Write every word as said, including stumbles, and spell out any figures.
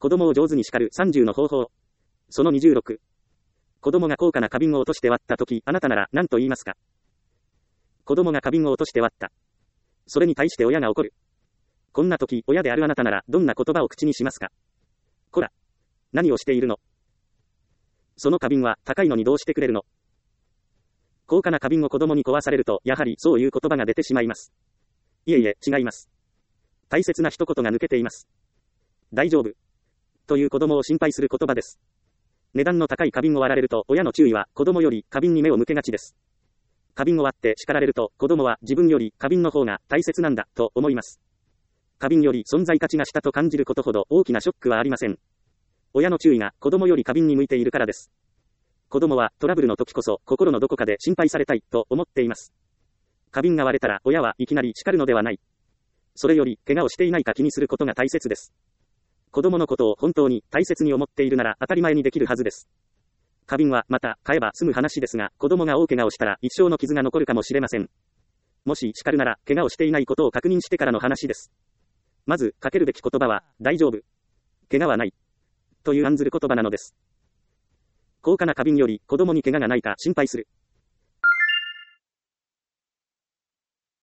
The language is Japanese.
子供を上手に叱るさんじゅうの方法。そのにじゅうろく。子供が高価な花瓶を落として割ったとき、あなたなら何と言いますか？子供が花瓶を落として割った。それに対して親が怒る。こんなとき、親であるあなたならどんな言葉を口にしますか？こら。何をしているの？その花瓶は高いのにどうしてくれるの？高価な花瓶を子供に壊されると、やはりそういう言葉が出てしまいます。いえいえ、違います。大切な一言が抜けています。大丈夫。という子供を心配する言葉です。値段の高い花瓶を割られると、親の注意は子供より花瓶に目を向けがちです。花瓶を割って叱られると、子供は自分より花瓶の方が大切なんだ、と思います。花瓶より存在価値が下と感じることほど大きなショックはありません。親の注意が子供より花瓶に向いているからです。子供はトラブルの時こそ心のどこかで心配されたいと思っています。花瓶が割れたら親はいきなり叱るのではない。それより怪我をしていないか気にすることが大切です。子供のことを本当に大切に思っているなら当たり前にできるはずです。花瓶はまた買えば済む話ですが、子供が大怪我をしたら一生の傷が残るかもしれません。もし叱るなら怪我をしていないことを確認してからの話です。まずかけるべき言葉は大丈夫。怪我はない。という案ずる言葉なのです。高価な花瓶より子供に怪我がないか心配する。